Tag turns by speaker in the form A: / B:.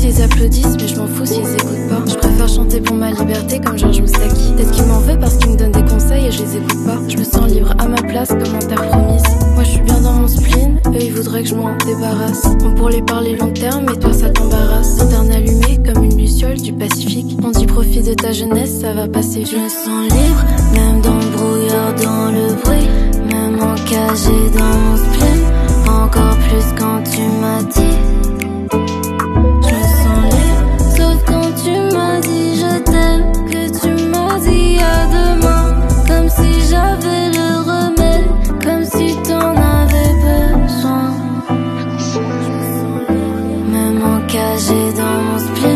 A: qu'ils applaudissent, mais je m'en fous s'ils écoutent pas. Je préfère chanter pour ma liberté comme Georges Moustaki. Peut-être qu'il m'en veut parce qu'il me donne des conseils et je les écoute pas. Je me sens libre à ma place comme en terre promise. Moi je suis bien dans mon spleen, eux ils voudraient que je m'en débarrasse. On pourrait parler long terme et toi ça t'embarrasse. Lanterne allumée comme une luciole du Pacifique. On dit profite de ta jeunesse, ça va passer vite.
B: Je me sens libre, même dans le brouillard, dans le bruit. Même encagé dans mon spleen. Encore plus quand tu m'as dit. Je me sens libre, sauf quand tu m'as dit je t'aime. Que tu m'as dit à demain. Comme si j'avais le remède, comme si t'en avais besoin. Même encagé dans mon spleen.